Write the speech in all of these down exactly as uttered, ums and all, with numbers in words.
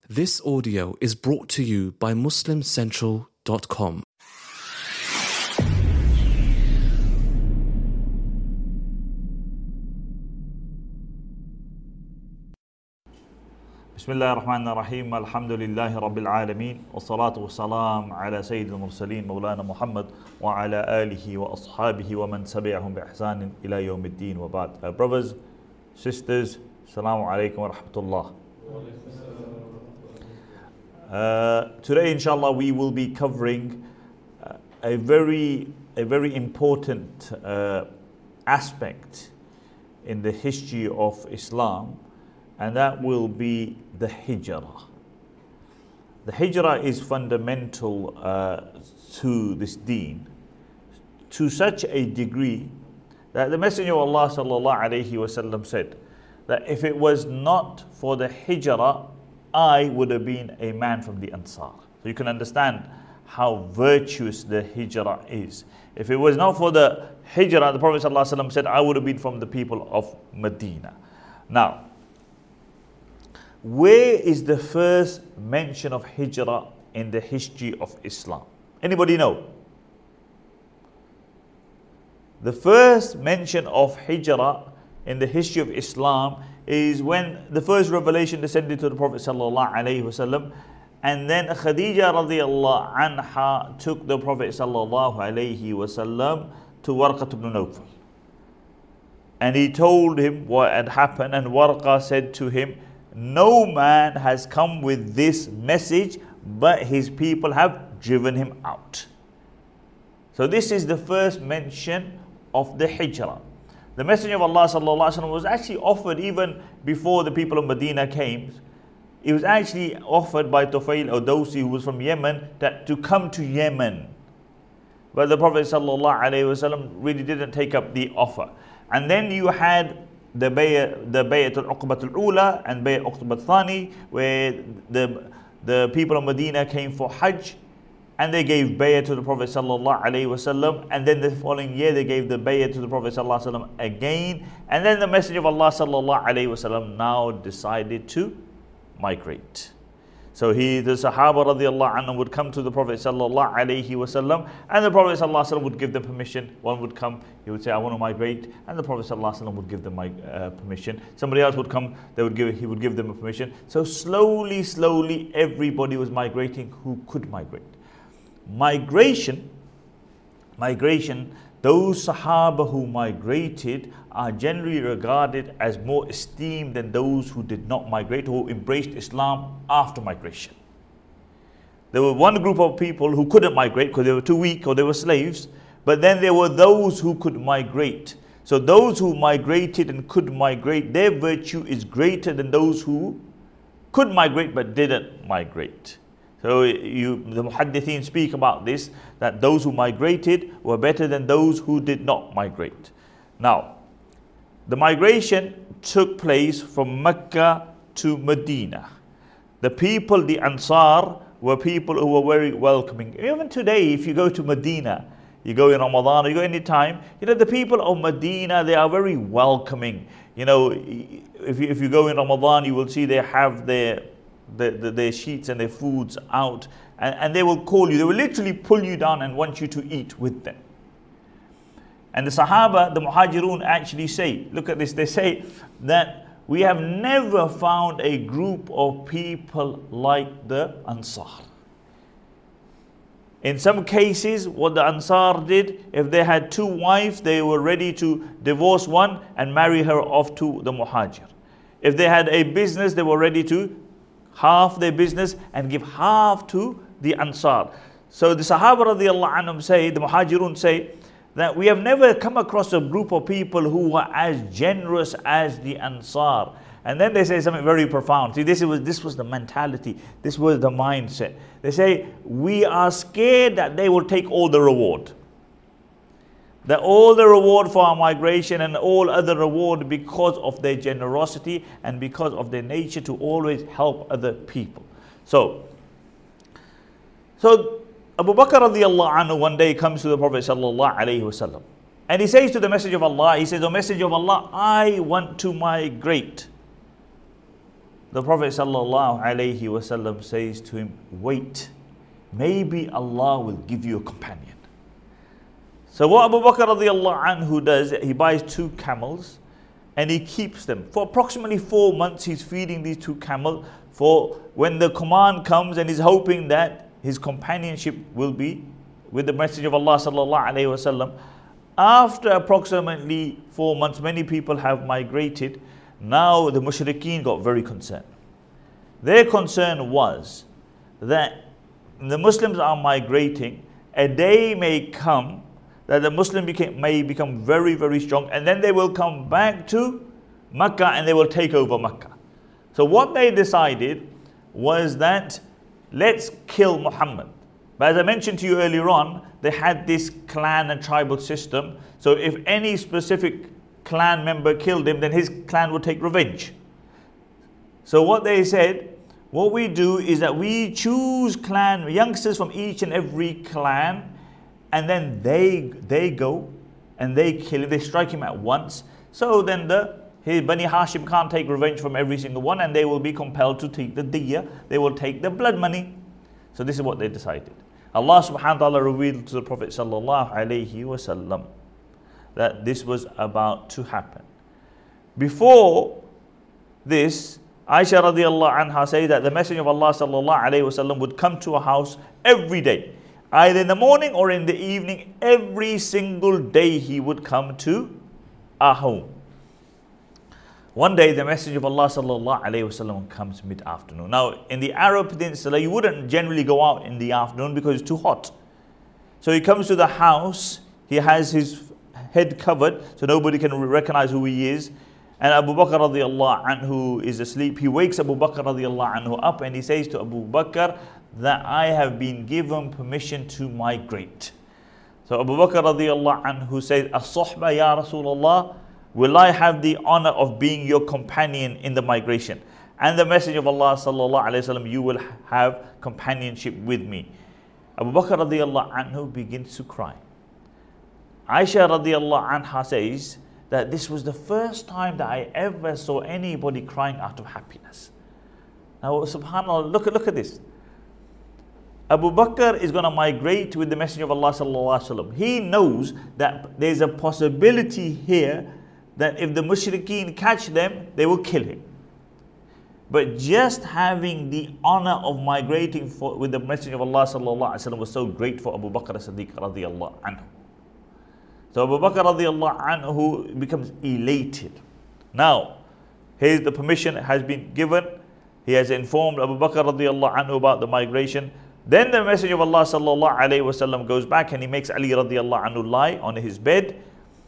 This audio is brought to you by Muslim Central dot com. بسم الله الرحمن الرحيم الحمد لله رب العالمين والصلاة والسلام على سيد المرسلين مولانا محمد وعلى آله وأصحابه ومن تبعهم بإحسان إلى يوم الدين وبعد. Uh, brothers, sisters, Assalamu alaikum wa rahmatullah. Uh, today inshallah we will be covering uh, a very a very important uh, aspect in the history of Islam, and that will be the hijrah. The hijrah is fundamental uh, to this deen to such a degree that the Messenger of Allah sallallahu alaihi wasallam said that if it was not for the hijrah, I would have been a man from the Ansar. So you can understand how virtuous the hijrah is. If it was not for the hijrah, the Prophet sallallahu alaihi wasallam said, I would have been from the people of Medina. Now, where is the first mention of hijrah in the history of Islam? Anybody know? The first mention of hijrah in the history of Islam is when the first revelation descended to the Prophet sallallahu alaihi wasallam, and then Khadija radiyallahu anha took the Prophet sallallahu alaihi wasallam to Warqat ibn Nawfal, and he told him what had happened, and Warqa said to him, no man has come with this message, but his people have driven him out. So this is the first mention of the hijrah. The Messenger of Allah sallallahu alaihi wasallam was actually offered even before the people of Medina came. It was actually offered by Tufail al-Dawsi, who was from Yemen, that to come to Yemen. But the Prophet sallallahu alaihi wasallam really didn't take up the offer. And then you had the Bay'at the Bay'at al-Uqbat al-Ula and Bay'at al-Uqbat al-Thani, where the, the people of Medina came for Hajj, and they gave bay'ah to the Prophet sallallahu alaihi wasallam, and then the following year they gave the bay'ah to the Prophet sallallahu alaihi wasallam again, and then the Messenger of Allah sallallahu alaihi wasallam now decided to migrate. So he, the Sahaba radiallahu anhum, would come to the Prophet sallallahu alaihi wasallam, and the Prophet sallallahu alaihi wasallam would give them permission. One would come, he would say, I want to migrate, and the Prophet sallallahu alaihi wasallam would give them uh, permission. Somebody else would come, they would give, he would give them a permission. So slowly, slowly, everybody was migrating who could migrate. Migration, migration, those Sahaba who migrated are generally regarded as more esteemed than those who did not migrate, who embraced Islam after migration. There were one group of people who couldn't migrate because they were too weak or they were slaves, but then there were those who could migrate. So those who migrated and could migrate, their virtue is greater than those who could migrate but didn't migrate. So you, the Muhaddithin speak about this, that those who migrated were better than those who did not migrate. Now, the migration took place from Mecca to Medina. The people, the Ansar, were people who were very welcoming. Even today, if you go to Medina, you go in Ramadan, or you go any time, you know, the people of Medina, they are very welcoming. You know, if you, if you go in Ramadan, you will see they have their The, the, their sheets and their foods out, and, and they will call you, they will literally pull you down and want you to eat with them. And the Sahaba, the Muhajirun, actually say, look at this, they say that we have never found a group of people like the Ansar. In some cases, what the Ansar did, if they had two wives, they were ready to divorce one and marry her off to the Muhajir. If they had a business, they were ready to half their business and give half to the Ansar. So the Sahaba radiallahu anhum say, the Muhajirun say, that we have never come across a group of people who were as generous as the Ansar. And then they say something very profound. See, this was, this was the mentality, this was the mindset. They say, we are scared that they will take all the reward. That all the reward for our migration and all other reward because of their generosity and because of their nature to always help other people. So, so Abu Bakr radiallahu anhu one day comes to the Prophet sallallahu alaihi wasallam, and he says to the Messenger of Allah, he says, O Messenger of Allah, I want to migrate. the Prophet sallallahu alaihi wasallam says to him, wait, maybe Allah will give you a companion. So what Abu Bakr radiallahu anhu does, he buys two camels and he keeps them. For approximately four months he's feeding these two camels, for when the command comes, and he's hoping that his companionship will be with the message of Allah sallallahu alaihi wasallam. After approximately four months, many people have migrated. Now the mushrikeen got very concerned. Their concern was that the Muslims are migrating. A day may come that the Muslim became, may become very, very strong, and then they will come back to Makkah and they will take over Makkah. So what they decided was that let's kill Muhammad. But as I mentioned to you earlier on, they had this clan and tribal system. So if any specific clan member killed him, then his clan would take revenge. So what they said, what we do is that we choose clan youngsters from each and every clan, and then they they go and they kill him, they strike him at once. So then the his Bani Hashim can't take revenge from every single one, and they will be compelled to take the diya, they will take the blood money. So this is what they decided. Allah subhanahu wa ta'ala revealed to the Prophet sallallahu alayhi wasallam that this was about to happen. Before this, Aisha radiallahu anha says that the Messenger of Allah sallallahu alayhi wasallam would come to a house every day. Either in the morning or in the evening, every single day he would come to our home. One day the Messenger of Allah sallallahu alaihi wasallam comes mid-afternoon. Now in the Arab Peninsula you wouldn't generally go out in the afternoon because it's too hot. So he comes to the house, he has his head covered so nobody can recognize who he is. And Abu Bakr radiallahu anhu is asleep. He wakes Abu Bakr radiallahu anhu up and he says to Abu Bakr that I have been given permission to migrate. So Abu Bakr radiallahu anhu says, As-Sohba ya Rasulullah, will I have the honor of being your companion in the migration? And the Messenger of Allah sallallahu alaihi wasallam, you will have companionship with me. Abu Bakr radiallahu anhu begins to cry. Aisha radiallahu anha says that this was the first time that I ever saw anybody crying out of happiness. Now subhanAllah, look at, look at this. Abu Bakr is going to migrate with the Messenger of Allah sallallahu alaihi wasallam. He knows that there's a possibility here that if the mushrikeen catch them, they will kill him. But just having the honor of migrating for, with the Messenger of Allah sallallahu alaihi wasallam was so great for Abu Bakr as-Siddiq radiyallahu anhu. So Abu Bakr radiallahu anhu becomes elated. Now, here's the permission has been given. He has informed Abu Bakr radiallahu anhu about the migration. Then the Messenger of Allah sallallahu alayhi wasallam goes back and he makes Ali radiallahu anhu lie on his bed.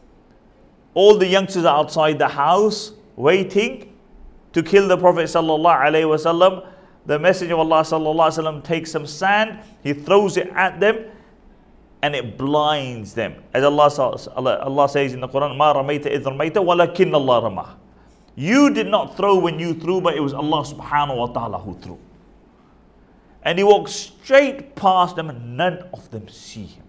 All the youngsters are outside the house waiting to kill the Prophet sallallahu alayhi wasallam. The Messenger of Allah sallallahu alayhi wasallam takes some sand, he throws it at them, and it blinds them. As Allah, Allah says in the Quran, "Ma ramaita idh ramaita, walakin Allah ramah." You did not throw when you threw, but it was Allah subhanahu wa ta'ala who threw. And he walks straight past them and none of them see him.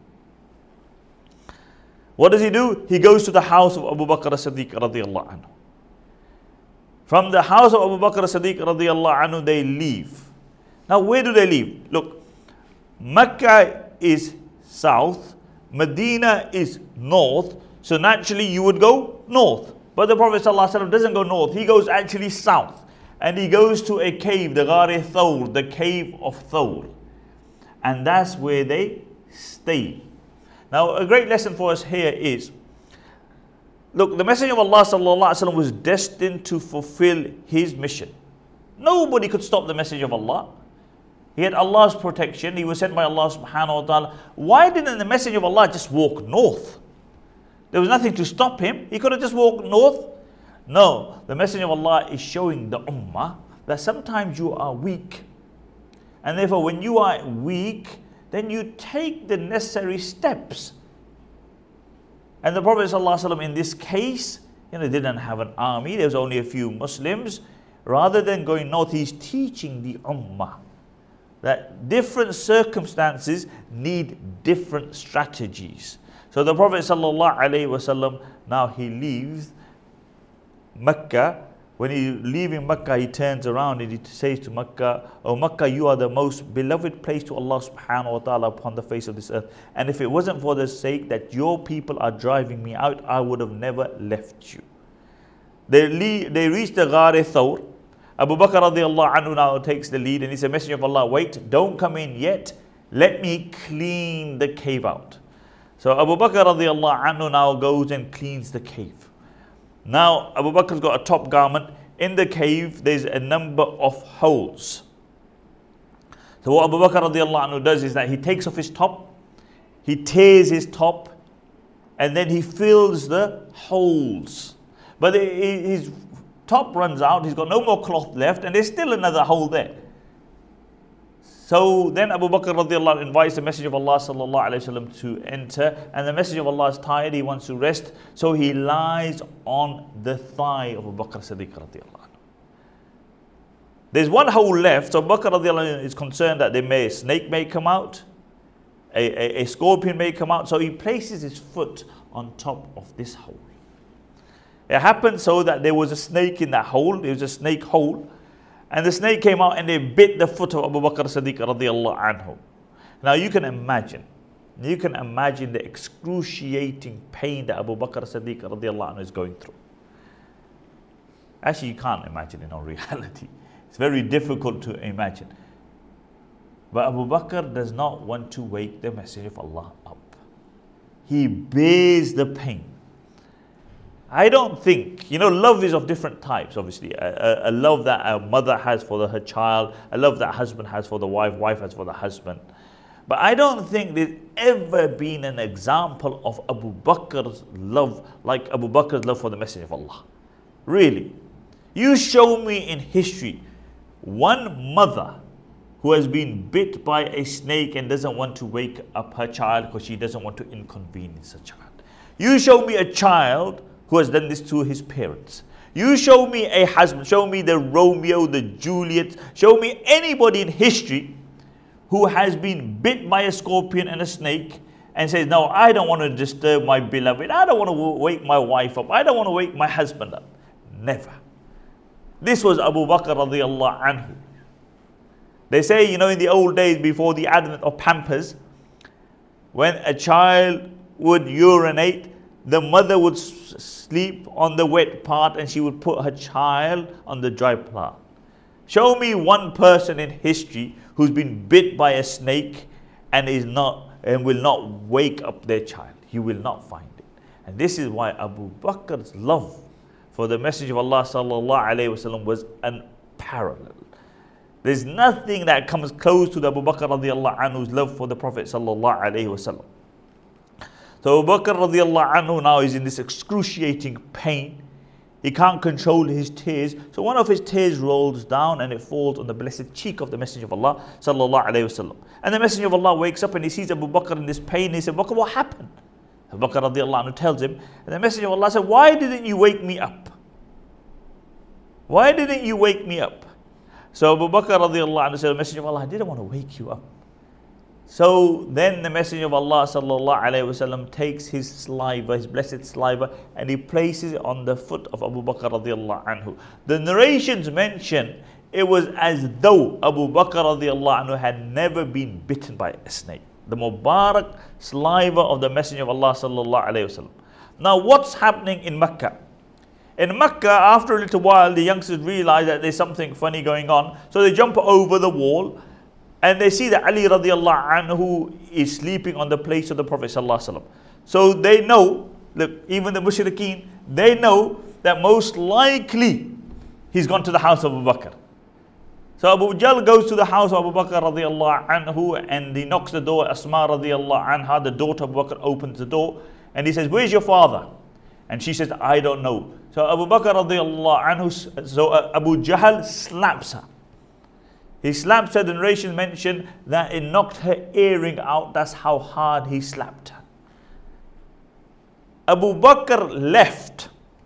What does he do? He goes to the house of Abu Bakr as-Siddiq radiyallahu anhu. From the house of Abu Bakr as-Siddiq radiyallahu anhu, they leave. Now where do they leave? Look, Mecca is south, Medina is north, so naturally you would go north. But the Prophet ﷺ doesn't go north, he goes actually south. And he goes to a cave, the Ghar Thawr, the cave of Thawr. And that's where they stay. Now a great lesson for us here is, look, the Messenger of Allah ﷺ was destined to fulfill his mission. Nobody could stop the Messenger of Allah. He had Allah's protection. He was sent by Allah subhanahu wa ta'ala. Why didn't the Messenger of Allah just walk north? There was nothing to stop him. He could have just walked north. No, the Messenger of Allah is showing the ummah that sometimes you are weak. And therefore when you are weak, then you take the necessary steps. And the Prophet ﷺ in this case, you know, didn't have an army. There was only a few Muslims. Rather than going north, he's teaching the ummah that different circumstances need different strategies. So the Prophet sallallahu alaihi wasallam, now he leaves Mecca When he's leaving Makkah, he turns around and he says to Makkah, "Oh Makkah, you are the most beloved place to Allah subhanahu wa ta'ala upon the face of this earth. And if it wasn't for the sake that your people are driving me out, I would have never left you." They, leave, they reach the Ghar Thawr. Abu Bakr radiallahu anhu now takes the lead and he said, "Messenger of Allah, wait, don't come in yet. Let me clean the cave out." So Abu Bakr radiallahu anhu now goes and cleans the cave. Now Abu Bakr's got a top garment. In the cave there's a number of holes. So what Abu Bakr radiallahu anhu does is that he takes off his top, he tears his top, and then he fills the holes. But his top runs out, he's got no more cloth left, and there's still another hole there. So then Abu Bakr radiallahu anhu invites the Messenger of Allah sallallahu alayhi wa sallam to enter, and the Messenger of Allah is tired, he wants to rest, so he lies on the thigh of Abu Bakr Siddiq radiallahu anhu. There's one hole left, so Abu Bakr radiallahu anhu is concerned that there may, a snake may come out, a, a, a scorpion may come out, so he places his foot on top of this hole. It happened so that there was a snake in that hole, there was a snake hole, and the snake came out and they bit the foot of Abu Bakr Siddiq radiallahu anhu. Now you can imagine, you can imagine the excruciating pain that Abu Bakr Siddiq radiallahu anhu is going through. Actually, you can't imagine in all reality. It's very difficult to imagine. But Abu Bakr does not want to wake the Messenger of Allah up. He bears the pain. I don't think, you know, love is of different types, obviously. A, a, a love that a mother has for the, her child, a love that a husband has for the wife, wife has for the husband. But I don't think there's ever been an example of Abu Bakr's love like Abu Bakr's love for the Messenger of Allah. Really. You show me in history one mother who has been bit by a snake and doesn't want to wake up her child because she doesn't want to inconvenience her child. You show me a child who has done this to his parents. You show me a husband, show me the Romeo, the Juliet, show me anybody in history who has been bit by a scorpion and a snake and says, "No, I don't want to disturb my beloved. I don't want to wake my wife up. I don't want to wake my husband up." Never. This was Abu Bakr radiallahu anhu. They say, you know, in the old days before the advent of Pampers, when a child would urinate, the mother would sleep on the wet part and she would put her child on the dry part. Show me one person in history who's been bit by a snake and is not and will not wake up their child. You will not find it. And this is why Abu Bakr's love for the Messenger of Allah sallallahu alaihi wasallam was unparalleled. There's nothing that comes close to the Abu Bakr radiallahu anhu's love for the Prophet sallallahu alaihi wasallam. So Abu Bakr radiallahu anhu now is in this excruciating pain. He can't control his tears. So one of his tears rolls down and it falls on the blessed cheek of the Messenger of Allah sallallahu alaihi wasallam. And the Messenger of Allah wakes up and he sees Abu Bakr in this pain. He said, "Abu Bakr, what happened?" Abu Bakr radiallahu anhu tells him. And the Messenger of Allah said, "Why didn't you wake me up? Why didn't you wake me up?" So Abu Bakr radiallahu anhu said, "Messenger of Allah, I didn't want to wake you up." So then the Messenger of Allah sallallahu alaihi wasallam takes his saliva, his blessed saliva, and he places it on the foot of Abu Bakr radiallahu anhu. The narrations mention it was as though Abu Bakr radiallahu anhu had never been bitten by a snake. The Mubarak saliva of the Messenger of Allah sallallahu alaihi wasallam. Now what's happening in Mecca? In Mecca, after a little while, the youngsters realize that there's something funny going on. So they jump over the wall and they see that Ali radiallahu anhu is sleeping on the place of the Prophet sallallahu alaihi wasallam. So they know, look, even the mushrikeen, they know that most likely he's gone to the house of Abu Bakr. So Abu Jahl goes to the house of Abu Bakr radiallahu anhu and he knocks the door. Asma radiallahu anha, the daughter of Abu Bakr, opens the door and he says, "Where's your father?" And she says, "I don't know." So Abu Bakr radiallahu anhu, so uh, Abu Jahl slaps her. He slaps her. The narration mentioned that it knocked her earring out. That's how hard he slapped her. Abu Bakr left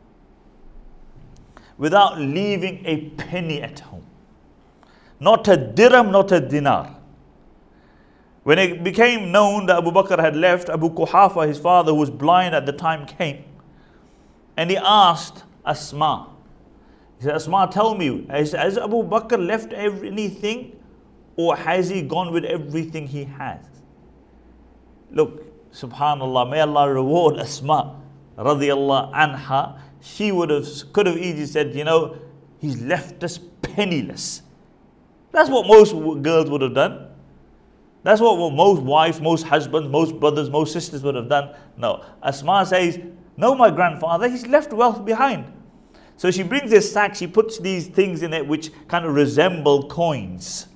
without leaving a penny at home. Not a dirham, not a dinar. When it became known that Abu Bakr had left, Abu Quhafa, his father, who was blind at the time, came and he asked Asma, He said, Asma, tell me, has, has Abu Bakr left every, anything, or has he gone with everything he has? Look, subhanallah, may Allah reward Asma radiyallahu anha. She would have, could have easily said, you know, he's left us penniless. That's what most girls would have done. That's what most wives, most husbands, most brothers, most sisters would have done. No, Asma says, no, my grandfather, he's left wealth behind. So she brings this sack, she puts these things in it which kind of resemble coins.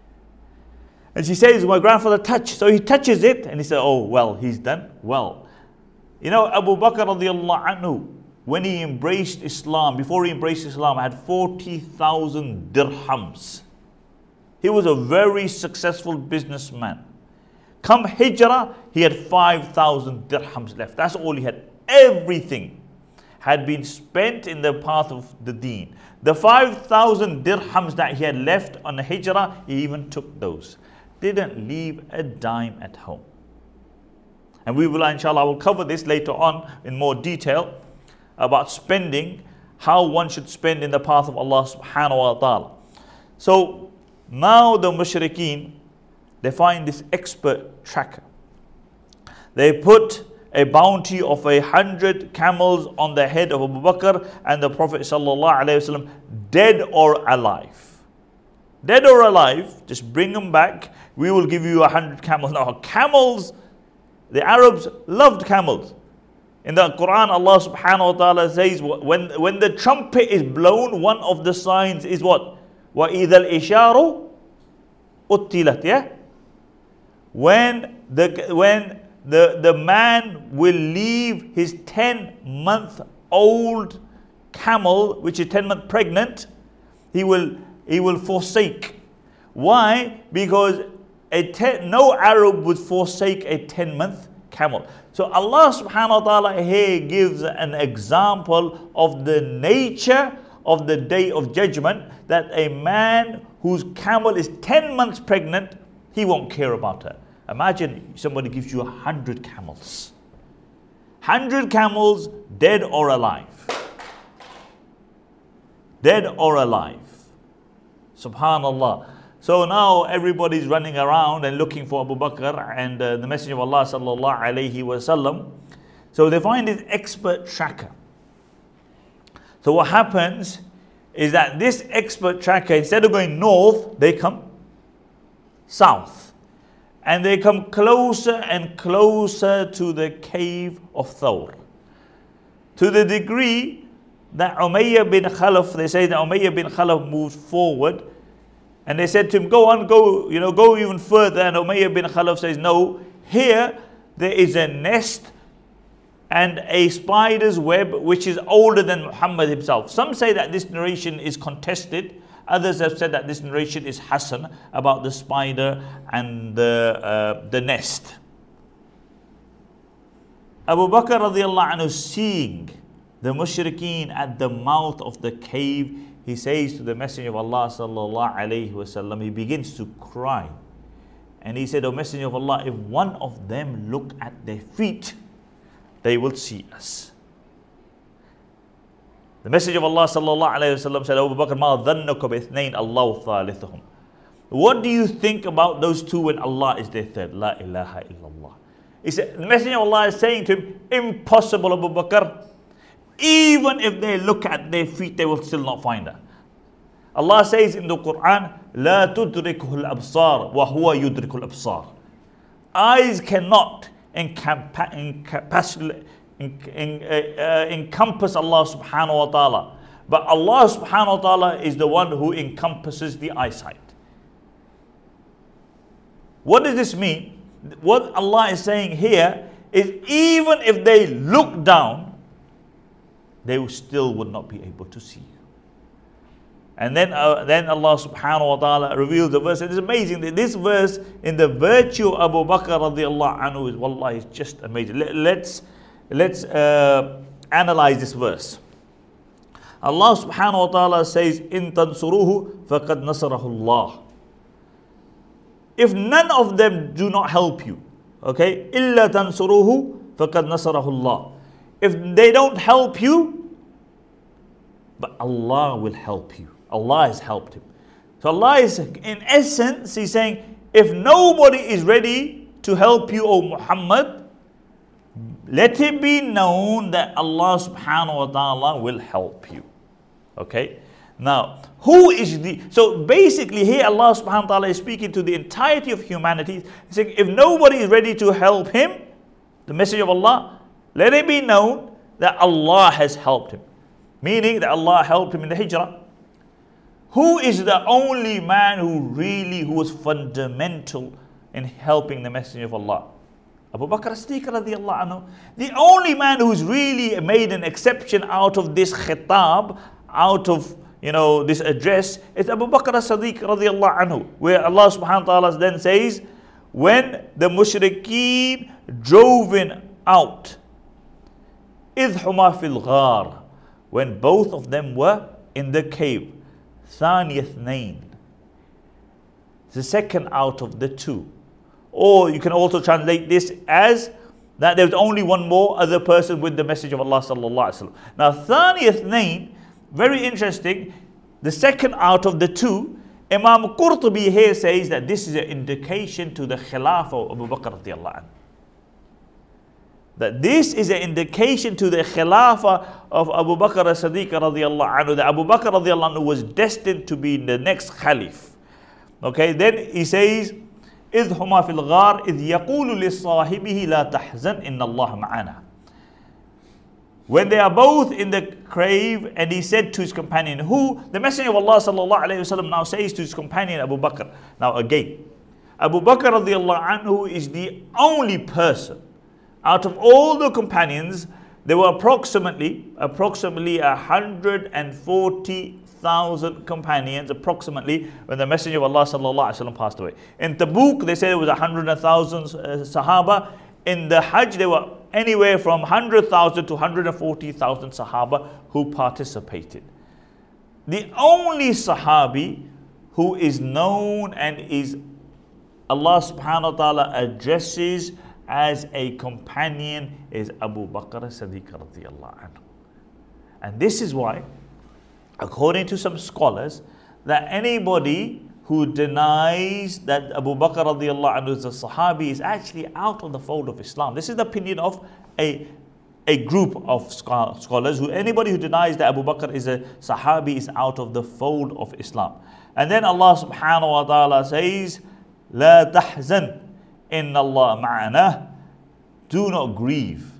And she says, my grandfather touch. So he touches it and he said, oh, well, he's done well. You know, Abu Bakr radiallahu anhu, when he embraced Islam, before he embraced Islam, had forty thousand dirhams. He was a very successful businessman. Come Hijrah, he had five thousand dirhams left. That's all he had. Everything had been spent in the path of the deen. The five thousand dirhams that he had left on the Hijrah, he even took those. Didn't leave a dime at home. And we will, inshallah, will cover this later on in more detail about spending, how one should spend in the path of Allah subhanahu wa ta'ala. So now the mushrikeen, they find this expert tracker. They put a bounty of a hundred camels on the head of Abu Bakr and the Prophet sallallahu alaihi wasallam, dead or alive. Dead or alive, just bring them back. We will give you a hundred camels. Now camels, the Arabs loved camels. In the Quran, Allah subhanahu wa ta'ala says, when, when the trumpet is blown, one of the signs is what? وَإِذَا الْإِشَارُ أُتِّلَتْ. Yeah? When the when the, the man will leave his ten month old camel, which is ten month pregnant, he will he will forsake. Why? Because a ten, no Arab would forsake a ten month camel. So Allah subhanahu wa ta'ala here gives an example of the nature of the day of judgment, that a man whose camel is ten months pregnant, he won't care about her. Imagine somebody gives you a hundred camels. Hundred camels, dead or alive. Dead or alive. Subhanallah. So now everybody's running around and looking for Abu Bakr and uh, the Messenger of Allah sallallahu alaihi wasallam. So they find this expert tracker. So what happens is that this expert tracker, instead of going north, they come south. And they come closer and closer to the cave of Thawr. To the degree that Umayyah bin Khalaf, they say that Umayyah bin Khalaf moved forward. And they said to him, go on, go, you know, go even further. And Umayyah bin Khalaf says, no, here there is a nest and a spider's web which is older than Muhammad himself. Some say that this narration is contested. Others have said that this narration is Hasan, about the spider and the, uh, the nest. Abu Bakr radiallahu anhu, seeing the mushrikeen at the mouth of the cave, he says to the Messenger of Allah sallallahu alaihi wasallam, he begins to cry. And he said, O Messenger of Allah, if one of them look at their feet, they will see us. The Messenger of Allah sallallahu alaihi wasallam said, Abu Bakr, ma dhannuka bi ithnain Allahu thalithuhum. What do you think about those two when Allah is their third? La ilaha illallah. He said, the Messenger of Allah is saying to him, impossible, Abu Bakr. Even if they look at their feet, they will still not find her. Allah says in the Quran, لا تدركه الأبصار وهو يدرك الأبصار. Eyes cannot encampa- encapac- en- en- uh, uh, encompass Allah subhanahu wa ta'ala. But Allah subhanahu wa ta'ala is the one who encompasses the eyesight. What does this mean? What Allah is saying here is, even if they look down, they still would not be able to see you. And then, uh, then Allah subhanahu wa ta'ala reveals the verse. It is amazing that this verse, in the virtue of Abu Bakr radiallahu anhu, is wallahi, is just amazing. Let, let's let's uh, analyze this verse. Allah subhanahu wa ta'ala says, in tansuruhu faqad nasarahu Allah. If none of them do not help you, okay, illa tansuruhu faqad nasarahu Allah. If they don't help you, but Allah will help you. Allah has helped him. So Allah is, in essence, He's saying, if nobody is ready to help you, O Muhammad, let it be known that Allah subhanahu wa ta'ala will help you. Okay? Now, who is the... So basically here Allah subhanahu wa ta'ala is speaking to the entirety of humanity. He's saying, if nobody is ready to help him, the message of Allah, let it be known that Allah has helped him. Meaning that Allah helped him in the hijrah. Who is the only man who really, who was fundamental in helping the Messenger of Allah? Abu Bakr as-Siddiq radiallahu anhu. The only man who's really made an exception out of this khitab, out of, you know, this address, is Abu Bakr as-Siddiq radiallahu anhu. Where Allah subhanahu wa ta'ala then says, when the mushrikeen drove in out, إِذْ هُمَا فِي الْغَارِ, when both of them were in the cave. ثاني اثنين, the second out of the two. Or you can also translate this as that there's only one more other person with the message of Allah sallallahu alaihi wasallam. Now ثاني اثنين, very interesting, the second out of the two. Imam Qurtubi here says that this is an indication to the Khilafah of Abu Bakr radiallahu anhu. That this is an indication to the Khilafah of Abu Bakr as-Siddiq radiallahu anhu, that Abu Bakr radiallahu anhu was destined to be the next Khalif. Okay, then he says, إِذْ هُمَا فِي الْغَارِ إِذْ يَقُولُ لِصَاحِبِهِ لَا تَحْزَنْ إِنَّ اللَّهَ مَعَنَا. When they are both in the cave, and he said to his companion, who? The Messenger of Allah sallallahu alayhi wa sallam now says to his companion Abu Bakr. Now again, Abu Bakr radiallahu anhu is the only person out of all the companions. There were approximately, approximately one hundred forty thousand companions, approximately, when the Messenger of Allah sallallahu alaihi wasallam passed away. In Tabuk, they said it was one hundred thousand uh, Sahaba. In the Hajj, there were anywhere from one hundred thousand to one hundred forty thousand Sahaba who participated. The only Sahabi who is known and is Allah subhanahu wa ta'ala addresses as a companion is Abu Bakr as-Siddiq radiallahu anhu. And this is why, according to some scholars, that anybody who denies that Abu Bakr radiallahu anhu is a Sahabi is actually out of the fold of Islam. This is the opinion of a, a group of scholars. Who anybody who denies that Abu Bakr is a Sahabi is out of the fold of Islam. And then Allah subhanahu wa ta'ala says, La tahzan, Inna Allah ma'ana. Do not grieve.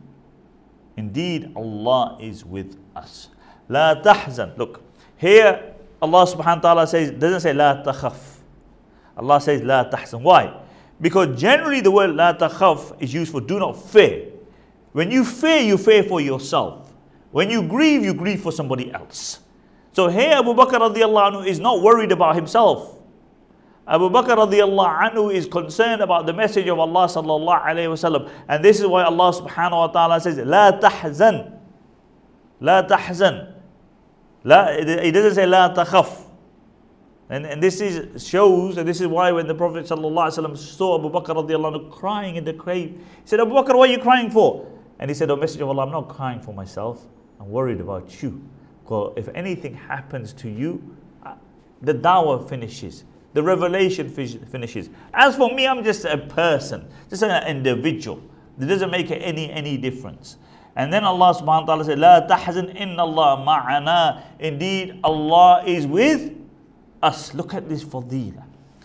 Indeed, Allah is with us. La tahzan. Look, here Allah subhanahu wa ta'ala says, doesn't say La takhaf. Allah says La tahzan. Why? Because generally the word La takhaf is used for do not fear. When you fear, you fear for yourself. When you grieve, you grieve for somebody else. So here Abu Bakr radiallahu anhu is not worried about himself. Abu Bakr radiallahu anhu is concerned about the message of Allah sallallahu alayhi wasallam. And this is why Allah subhanahu wa ta'ala says, La tahzan. La tahzan. La, it doesn't say La takhaf. And, and this is shows, and this is why when the Prophet sallallahu alayhi wasallam saw Abu Bakr radiallahu anhu crying in the grave, he said, Abu Bakr, what are you crying for? And he said, O Messenger of Allah, I'm not crying for myself. I'm worried about you. Because if anything happens to you, the dawah finishes. The revelation finishes. As for me, I'm just a person, just an individual. It doesn't make any, any difference. And then Allah subhanahu wa ta'ala said, La tahzan inna Allah ma'ana. Indeed, Allah is with us. Look at this fadila.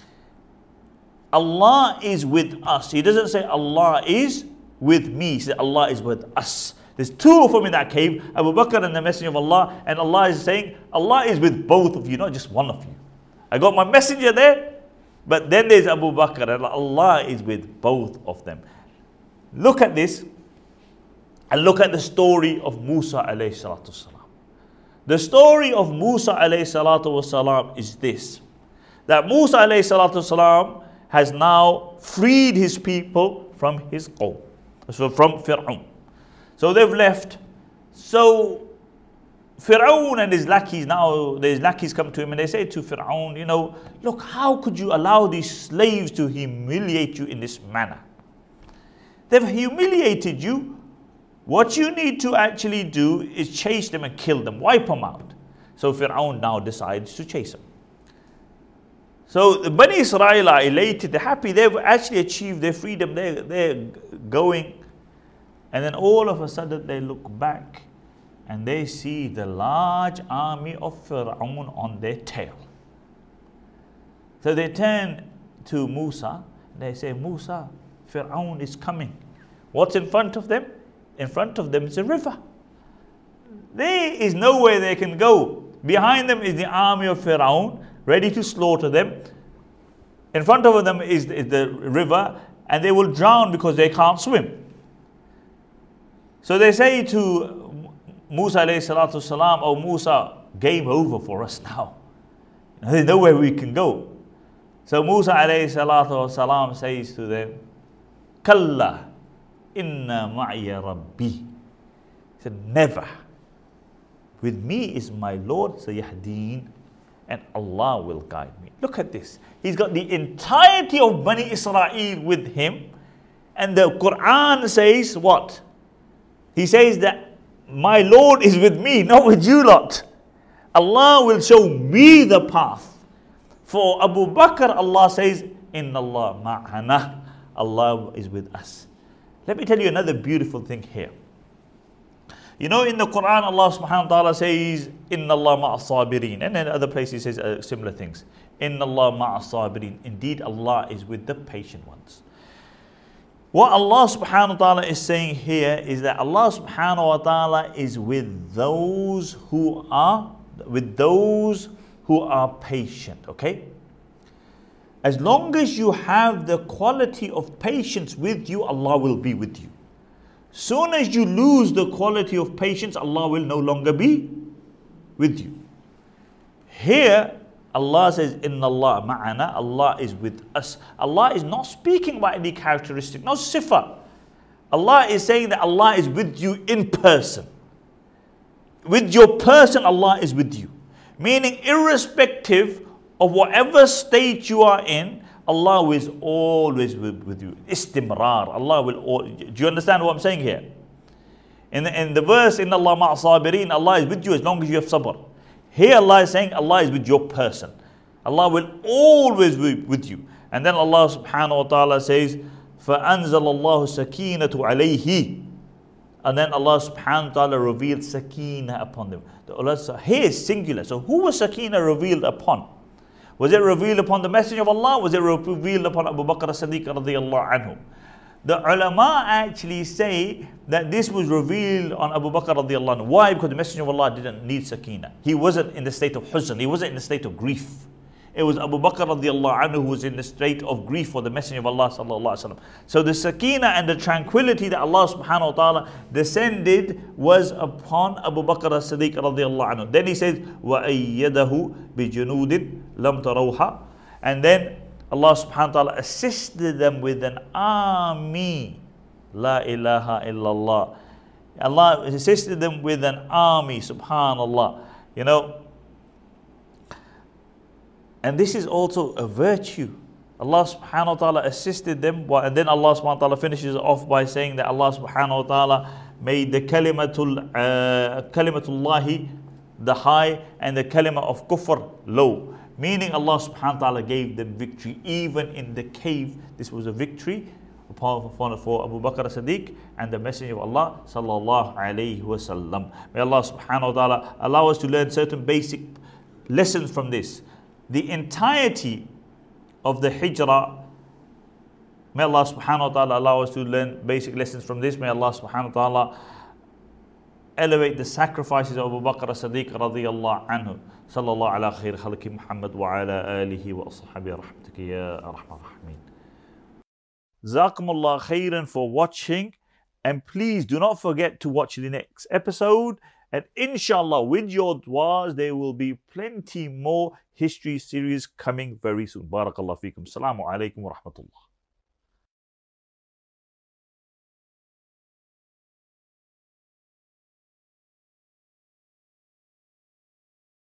Allah is with us. He doesn't say Allah is with me. He said Allah is with us. There's two of them in that cave, Abu Bakr and the Messenger of Allah. And Allah is saying, Allah is with both of you, not just one of you. I got my messenger there, but then there's Abu Bakr, and Allah is with both of them. Look at this, and look at the story of Musa alayhi salatu wasalam. The story of Musa alayhi salatu wasalam is this, that Musa alayhi salatu wasalam has now freed his people from his qawm, so from Fir'aun. So they've left. So Fir'aun and his lackeys, now his lackeys come to him and they say to Fir'aun, you know, look, how could you allow these slaves to humiliate you in this manner? They've humiliated you. What you need to actually do is chase them and kill them, wipe them out. So Fir'aun now decides to chase him. So the Bani Israel are elated, they're happy, they've actually achieved their freedom, they're, they're going. And then all of a sudden they look back and they see the large army of Fir'aun on their tail. So they turn to Musa, they say, Musa, Fir'aun is coming. What's in front of them? In front of them is a river. There is nowhere they can go. Behind them is the army of Fir'aun, ready to slaughter them. In front of them is the, the river, and they will drown because they can't swim. So they say to Musa alayhi salatu salam, oh Musa, game over for us now. There's nowhere we can go. So Musa alayhi salatu salam says to them, Kalla inna ma'ya rabbi. He said, never. With me is my Lord, Sayahdeen, and Allah will guide me. Look at this. He's got the entirety of Bani Israel with him. And the Quran says what? He says that my Lord is with me, not with you lot. Allah will show me the path. For Abu Bakr, Allah says, Inna Allah ma'ana. Allah is with us. Let me tell you another beautiful thing here. You know, in the Quran, Allah subhanahu wa ta'ala says, Inna Allah ma'as-sabirin. And in other places, He says uh, similar things. Inna Allah ma'as-sabirin. Indeed, Allah is with the patient ones. What Allah subhanahu wa ta'ala is saying here is that Allah subhanahu wa ta'ala is with those who are, with those who are patient, okay? As long as you have the quality of patience with you, Allah will be with you. Soon as you lose the quality of patience, Allah will no longer be with you. Here, Allah says, Inna Allah ma'ana, Allah is with us. Allah is not speaking about any characteristic, no sifa. Allah is saying that Allah is with you in person. With your person, Allah is with you. Meaning, irrespective of whatever state you are in, Allah is always with, with you. Istimrar. Allah will. All, do you understand what I'm saying here? In the, in the verse, Inna Allah ma'as-sabirin, Allah is with you as long as you have sabr. Here Allah is saying Allah is with your person. Allah will always be with you. And then Allah subhanahu wa ta'ala says, فَأَنزَلَ اللَّهُ سَكِينَةُ عَلَيْهِ. And then Allah subhanahu wa ta'ala revealed sakina upon them. Here is singular. So who was sakina revealed upon? Was it revealed upon the Messenger of Allah? Was it revealed upon Abu Bakr as-Siddiq radiyallahu anhu? The ulama actually say that this was revealed on Abu Bakr radiyallahu anhu. Why? Because the Messenger of Allah didn't need sakina. He wasn't in the state of huzn. He wasn't in the state of grief. It was Abu Bakr radiyallahu anhu who was in the state of grief for the Messenger of Allah sallallahu alaihi wasallam. So the sakina and the tranquility that Allah subhanahu wa ta'ala descended was upon Abu Bakr as-Siddiq radiyallahu anhu. Then he says, وَأَيَّدَهُ بِجُنُودٍ لَمْ تَرَوْهَا. And then Allah subhanahu wa ta'ala assisted them with an army. La ilaha illallah. Allah assisted them with an army, subhanallah. You know, and this is also a virtue. Allah subhanahu wa ta'ala assisted them, and then Allah subhanahu wa ta'ala finishes off by saying that Allah subhanahu wa ta'ala made the kalimatul, uh, kalimatullahi the high and the kalima of kufr low. Meaning Allah subhanahu wa ta'ala gave them victory even in the cave. This was a victory for Abu Bakr as-Siddiq and the Messenger of Allah sallallahu alayhi wa sallam. May Allah subhanahu wa ta'ala allow us to learn certain basic lessons from this. The entirety of the hijrah, may Allah subhanahu wa ta'ala allow us to learn basic lessons from this. May Allah subhanahu wa ta'ala elevate the sacrifices of Abu Bakr as-Siddiq radiyallahu anhu. Sallallahu ala khair khalqi Muhammad wa ala alihi wa ashabihi rahmataka ya arhamar rahimin. Jazakumullah khairan for watching, and please do not forget to watch the next episode. And inshallah, with your du'as, there will be plenty more history series coming very soon. Barakallahu feekum. Assalamu alaikum wa rahmatullah.